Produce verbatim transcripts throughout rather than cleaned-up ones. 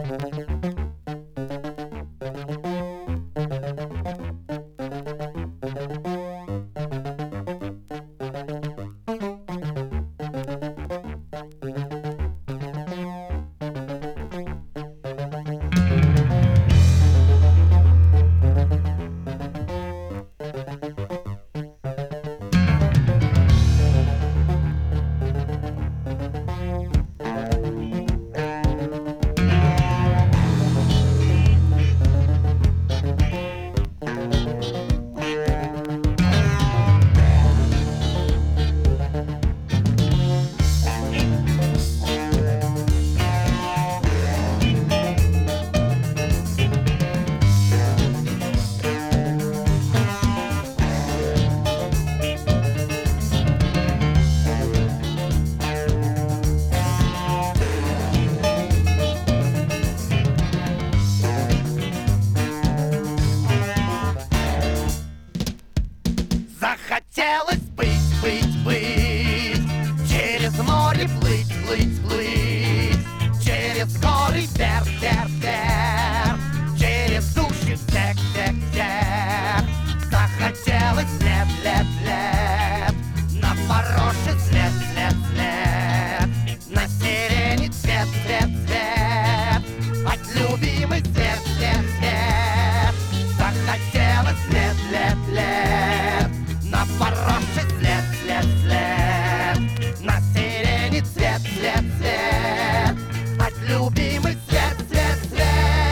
Захотелось быть, быть, быть, через море плыть, плыть, плыть, через горы вверх, вверх, вверх, через суши всех, всех, всех. Захотелось лет, лет, лет, на пороше след, след, след, на сирене цвет, цвет, цвет, от любимый свет, свет, свет. Захотелось лет, лет, лет, на пороше след, след, след, на сирене цвет, цвет, цвет, от любимый цвет, цвет, цвет.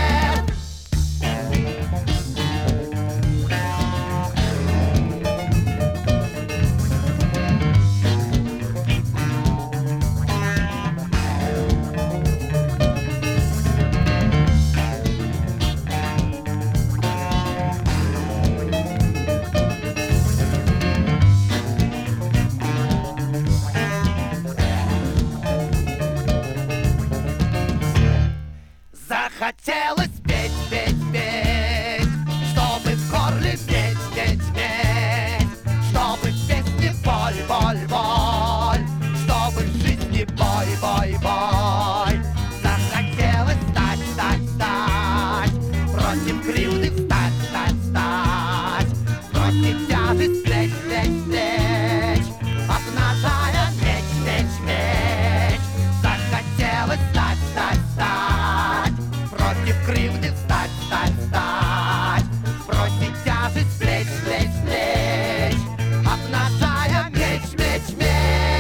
Захотелось петь, петь, петь, чтобы в горле петь, петь, петь, чтобы в песне боль, боль, боль, чтобы в жизни бой, бой, бой. Захотелось стать, стать, стать, против кривды встать, встать, встать, против тяжесть плеч, плеч, плеч, обнажая меч, меч, меч. Захотелось стать, стать, стать, против кривды встать, встать, встать, бросить тяжесть плеч, плеч, плеч, обнажая меч, меч, меч.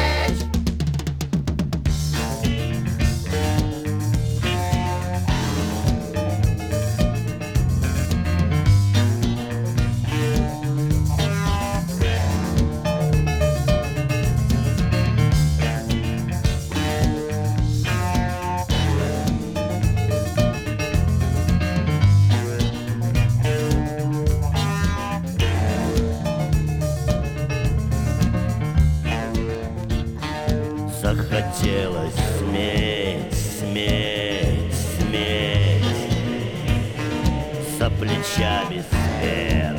Захотелось сметь, сметь, сметь, за плечами сфер.